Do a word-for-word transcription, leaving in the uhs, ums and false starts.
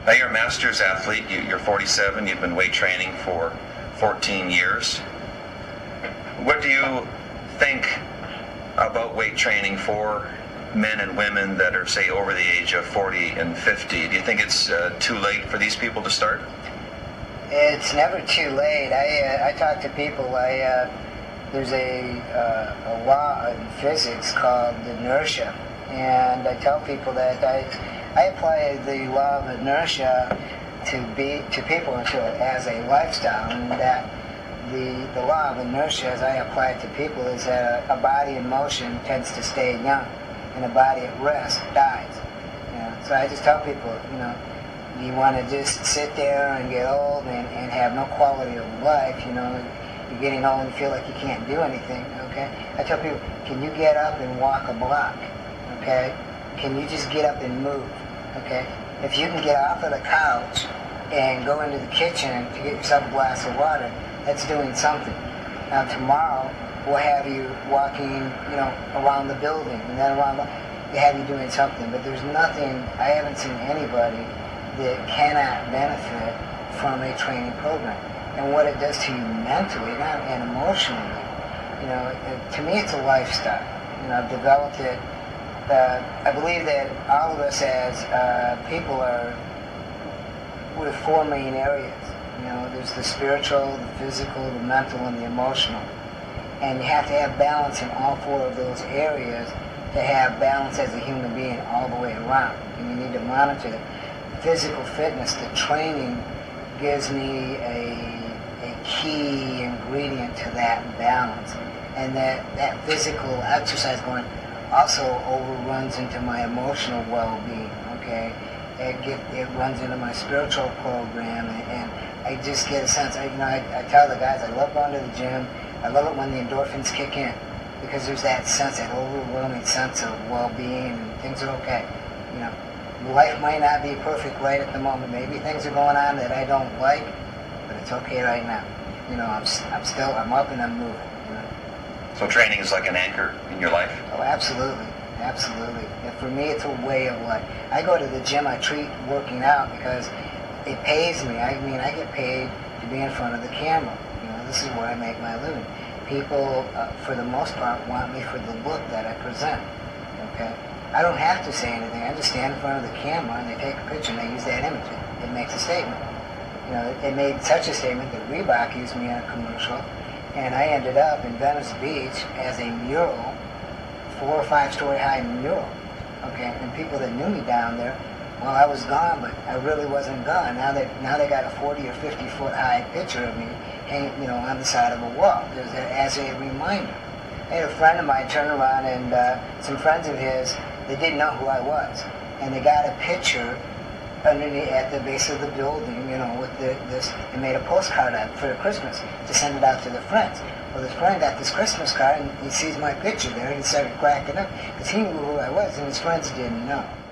Now you're a master's athlete, you, you're forty-seven, you've been weight training for fourteen years. What do you think about weight training for men and women that are, say, over the age of forty and fifty? Do you think it's uh, too late for these people to start? It's never too late. I, uh, I talk to people, I, uh, there's a, uh, a law in physics called inertia, and I tell people that I, I apply the law of inertia to be to people to, as a lifestyle, and that the, the law of inertia, as I apply it to people, is that a, a body in motion tends to stay young, and a body at rest dies. You know? So I just tell people, you know, you want to just sit there and get old and, and have no quality of life, you know, you're getting old and you feel like you can't do anything, okay? I tell people, can you get up and walk a block, okay? Can you just get up and move, okay? If you can get off of the couch and go into the kitchen to get yourself a glass of water, that's doing something. Now tomorrow, we'll have you walking, you know, around the building, and then around the, they have you doing something, but there's nothing, I haven't seen anybody that cannot benefit from a training program. And what it does to you mentally not, and emotionally, you know, it, to me it's a lifestyle. You know, I've developed it. Uh, I believe that all of us as uh, people are with four main areas. You know, there's the spiritual, the physical, the mental, and the emotional. And you have to have balance in all four of those areas to have balance as a human being all the way around. And you need to monitor it. Physical fitness, the training gives me a, a key ingredient to that balance. And that, that physical exercise going also overruns into my emotional well-being, okay? It, get, it runs into my spiritual program, and, and I just get a sense, I, you know, I, I tell the guys, I love going to the gym. I love it when the endorphins kick in, because there's that sense, that overwhelming sense of well-being, and things are okay, you know. Life might not be perfect right at the moment. Maybe things are going on that I don't like, but it's okay right now. You know, I'm, I'm still, I'm up and I'm moving, you know. So training is like an anchor in your life? Oh, absolutely. Absolutely. And for me, it's a way of life. I go to the gym, I treat working out because it pays me. I mean, I get paid to be in front of the camera. You know, this is where I make my living. People, uh, for the most part, want me for the look that I present, okay? I don't have to say anything. I just stand in front of the camera and they take a picture and they use that image. It, it makes a statement. You know, it, it made such a statement that Reebok used me in a commercial, and I ended up in Venice Beach as a mural, four or five story high mural. Okay, and people that knew me down there, well, I was gone, but I really wasn't gone. Now they now they got a forty or fifty foot high picture of me hanging, you know, on the side of a wall as a reminder. I had a friend of mine turn around, and uh, some friends of his, they didn't know who I was, and they got a picture underneath at the base of the building, you know, with the, this, and made a postcard out for Christmas to send it out to their friends. Well, this friend got this Christmas card, and he sees my picture there, and he started cracking up because he knew who I was, and his friends didn't know.